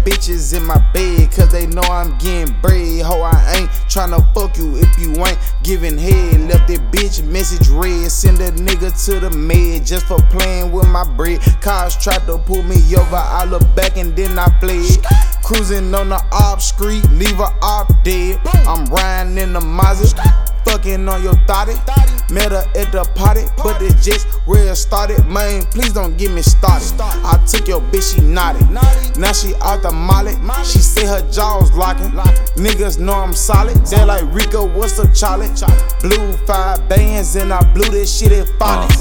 bitches in my bed, cause they know I'm getting bread. Ho, I ain't tryna fuck you if you ain't giving head. Left that bitch message red, send a nigga to the med just for playing with my bread. Cars tried to pull me over, I look back and then I fled. Cruising on the op street, leave a op dead. I'm riding in the Mazda, fucking on your thotty. Met her at the party, but it just real started. Man, please don't get me started. I took your bitch, she naughty. Now she out the molly. She say her jaw's locking. Niggas know I'm solid. They like Rico, what's up, Charlie? Blew 5 bands and I blew this shit at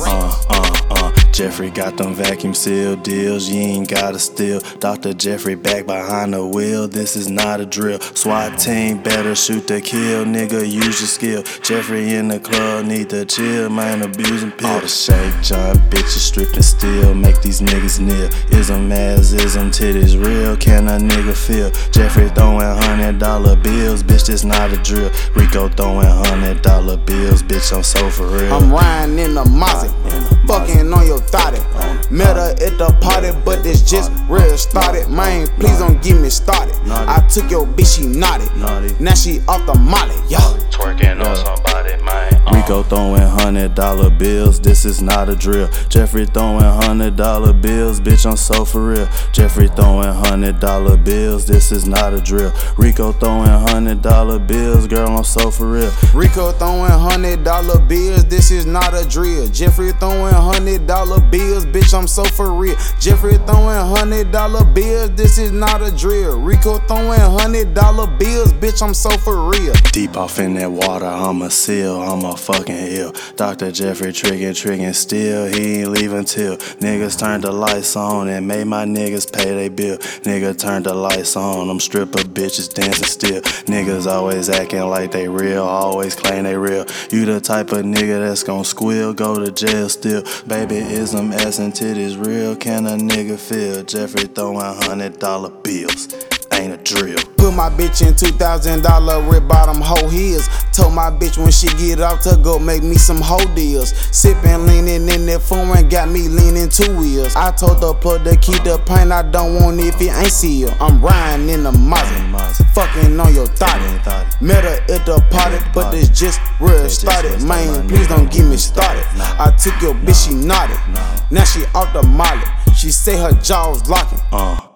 Phonics. Jeffrey got them vacuum seal deals, you ain't gotta steal. Dr. Jeffrey back behind the wheel, this is not a drill. SWAT team better shoot to kill, nigga use your skill. Jeffrey in the club need to chill, man abusing pills. All the shake John bitches stripping still, make these niggas kneel. Ism as ism titties real, can a nigga feel? Jeffrey throwing $100 bills, bitch this not a drill. Rico throwing $100 bills, bitch I'm so for real. I'm riding in the Mazda, fucking on your thotty. Met her at the party, but this just real started. Man, please don't get me started. I took your bitch, she naughty. Now she off the molly, yo. Twerking on somebody, man. Rico throwing $100 bills, this is not a drill. Jeffrey throwing $100 bills, bitch I'm so for real. Jeffrey throwing $100 bills, this is not a drill. Rico throwing $100 bills, girl I'm so for real. Rico throwing $100 bills, this is not a drill. Jeffrey throwing $100 bills, bitch I'm so for real. Jeffrey throwing $100 bills, this is not a drill. Rico throwing $100 bills, bitch I'm so for real. Deep off in that water, I'm a seal, I'm a fucking hill. Dr. Jeffrey triggin' still, he ain't leaving till niggas turned the lights on and made my niggas pay they bill. Nigga turned the lights on, them stripper bitches dancing still. Niggas always acting like they real, always claim they real. You the type of nigga that's gon' squeal, go to jail still. Baby, is them ass and titties real? Can a nigga feel? Jeffrey throwing $100 bills, ain't a drill. Put my bitch in $2,000 red bottom hoe heels. Told my bitch when she get off to go make me some hoe deals. Sippin', leaning in that phone, got me leaning 2 wheels. I told the plug to keep the pain, I don't want it if it ain't sealed. I'm riding in the Mazda, fucking on your thotty. Met her at the party, but this just real started. Man, please don't get me started. I took your bitch, she naughty. Now she off the molly. She say her jaw's locking.